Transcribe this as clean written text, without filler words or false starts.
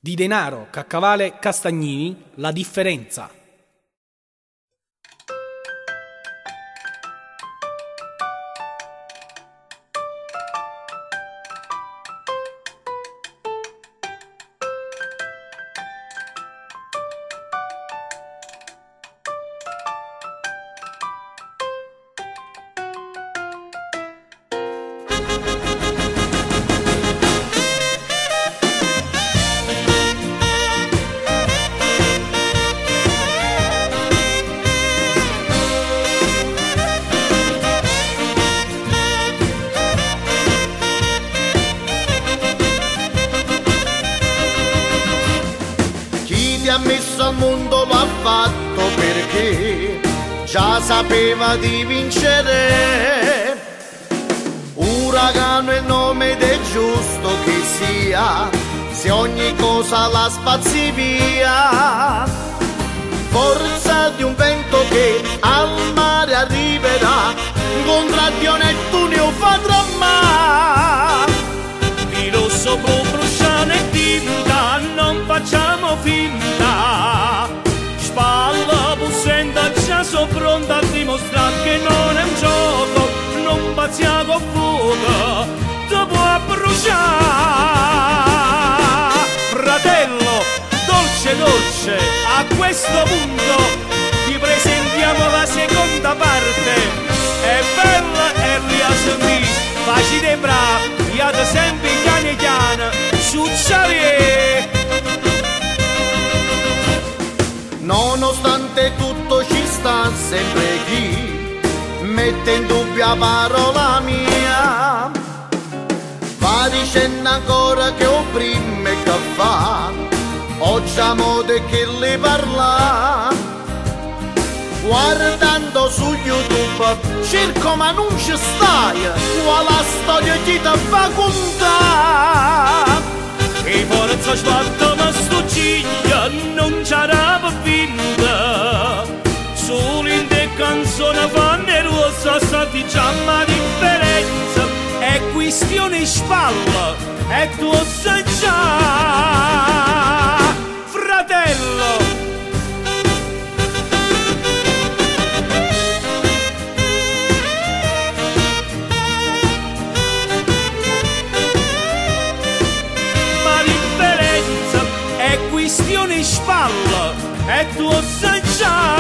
Di Denaro, Caccavale, Castagnini, La differenza. Ti ha messo al mondo l'ha fatto perché già sapeva di vincere. Uragano è il nome ed è giusto che sia, se ogni cosa la spazi via. Forza di un vento che al mare arriverà, contro Dio Nettunio fa tramare. Di rosso può bruciare e tinta, non facciamo finta. Spalla bussenda, già sono pronta a dimostrare che non è un gioco, non pazziamo con fuoco, ti può bruciare. Fratello, dolce dolce, a questo punto ti presentiamo la seconda parte. È bella e riasumì, facile bravo, io sempre chiane chiane, su Xavier. Nonostante tutto ci sta sempre chi mette in dubbio la parola mia. Va dicendo ancora che opprime e che fa, oggi a modo che le parla. Guardando su YouTube cerco ma non ci stai, quale storia chi ti fa contare. E forza sbatta ma sto ciglia non c'era vinta. Solo in te canzone fanno rosa stati già ma differenza. È questione spalla e tu sai già. Fratello, questione spalla e tu sai già.